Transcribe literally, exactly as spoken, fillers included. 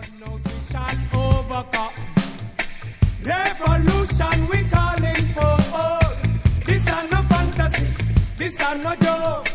God knows we shall overcome. Revolution we calling for. This are no fantasy, this are no joke.